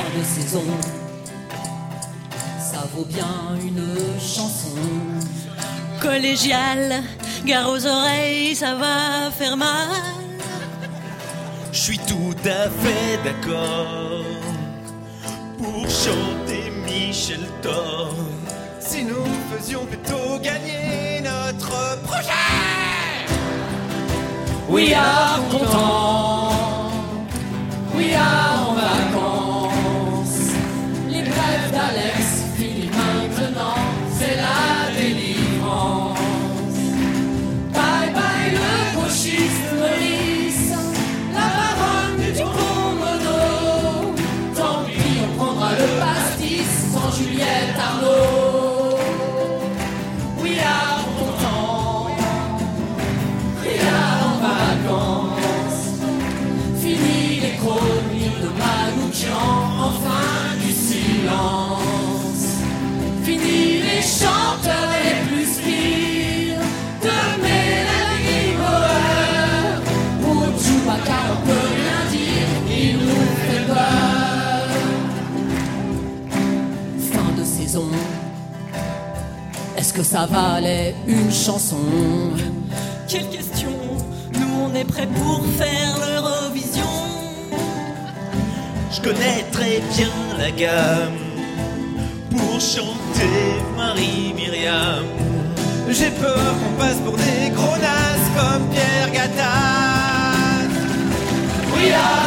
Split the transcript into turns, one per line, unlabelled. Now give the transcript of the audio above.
de saison, ça vaut bien une chanson.
Collégial, gare aux oreilles, ça va faire mal.
Je suis tout à fait d'accord pour chanter Michel Thor. Si nous faisions plutôt gagner notre projet.
We are contents, we are en vacances. Les brèves d'Alex finissent maintenant, c'est la délivrance. Bye bye le gauchiste Maurice, la baronne du Komodo. Tant pis, on prendra le pastis sans Juliette Arnaud. We are contents, we are en vacances. Fini les chroniques de Manoukian, enfin du silence. Fini les chanteurs les plus spires de Mélanie Bauer. Pour Chewbacca on peut rien dire, il nous fait peur. Fin de saison, est-ce que ça valait une chanson?
Quelle question, nous on est prêts pour faire l'Eurovision.
Je connais très bien la gamme pour chanter Marie-Myriam. J'ai peur qu'on passe pour des gros nazes comme Pierre Gattaz.
We are